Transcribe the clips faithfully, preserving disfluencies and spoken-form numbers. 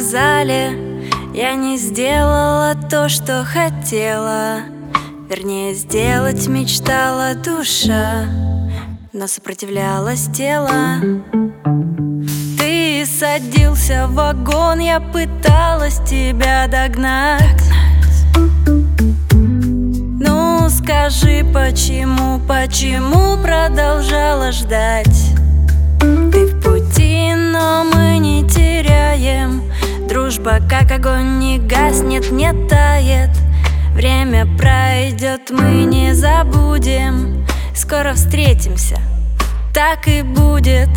вокзале я не сделала то, что хотела. Вернее, сделать мечтала душа, но сопротивлялось тело. Ты садился в вагон, я пыталась тебя догнать. Ну скажи, почему, почему продолжала ждать? Ты в пути, но мы не теряем. Дружба, как огонь, не гаснет, не тает. Время пройдет, мы не забудем. Скоро встретимся, так и будет.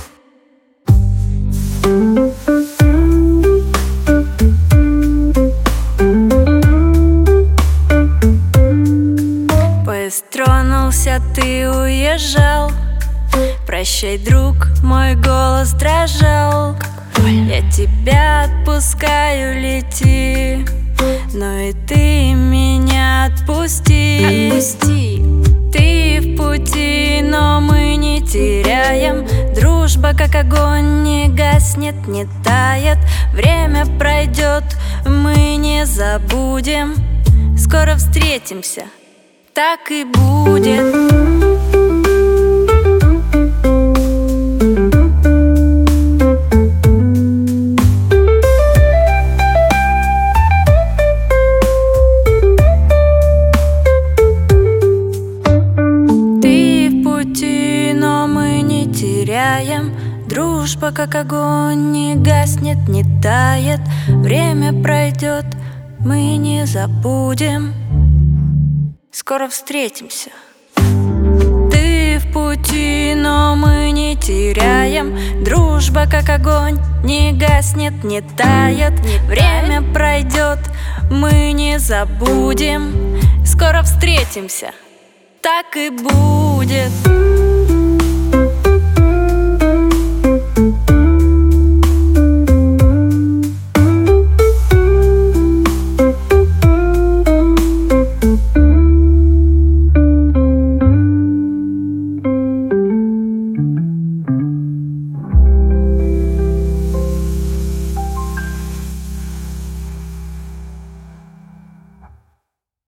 Поезд тронулся, ты уезжал. Прощай, друг, мой голос дрожал. Я тебя отпускаю, лети, но и ты меня отпусти. Отпусти. Ты в пути, но мы не теряем. Дружба, как огонь, не гаснет, не тает. Время пройдет, мы не забудем. Скоро встретимся, так и будет. Дружба, как огонь, не гаснет, не тает. Время пройдет, мы не забудем. Скоро встретимся. Ты в пути, но мы не теряем. Дружба, как огонь, не гаснет, не тает. Время пройдет, мы не забудем. Скоро встретимся, так и будет.